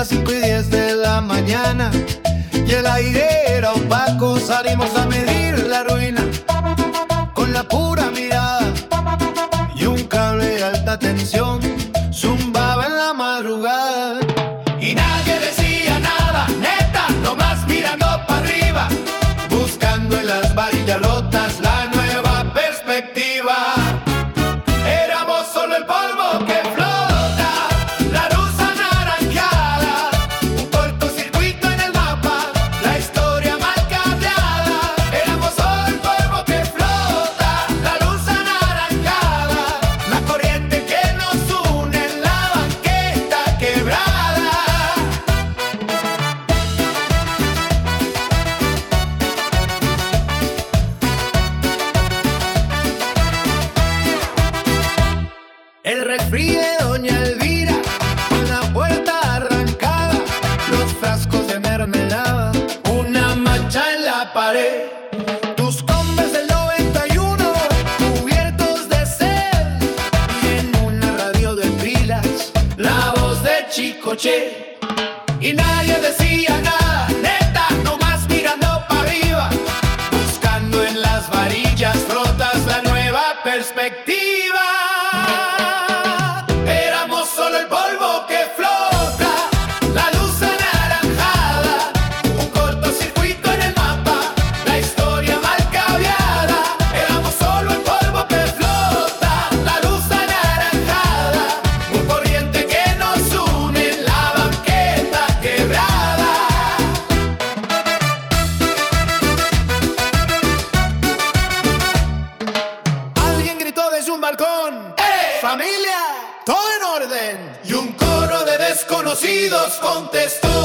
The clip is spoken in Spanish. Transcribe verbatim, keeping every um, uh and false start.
las cinco y diez de la mañana y el aire era opaco. Salimos a medir la ruina con la pura mirada y un cable de alta tensión zumbaba en la madrugada. Y nadie decía nada, neta, nomás mirando para arriba, buscando en las varillas rotas la nueva perspectiva. Éramos solo el polvo que flota, la luz anaranjada, un cortocircuito en el mapa, la historia mal cableada. Éramos solo el polvo que flota, la luz anaranjada, la corriente que nos une en la banqueta quebrada. El refri de Doña Elvira, con la puerta arrancada, los frascos de mermelada, una mancha en la pared. Tus Converse del noventa y uno, cubiertos de sed, y en una radio de pilas, la voz de Chicoche. Y nadie decía nada, neta, nomás mirando para arriba, buscando en las varillas rotas la nueva perspectiva. Éramos solo el polvo que flota, la luz anaranjada, un cortocircuito en el mapa, la historia mal cableada. Éramos solo el polvo que flota, la luz anaranjada, un corriente que nos une en la banqueta quebrada. Alguien gritó desde un balcón: ¡Eh, familia! ¡Todo en orden! Y un coro de desconocidos contestó: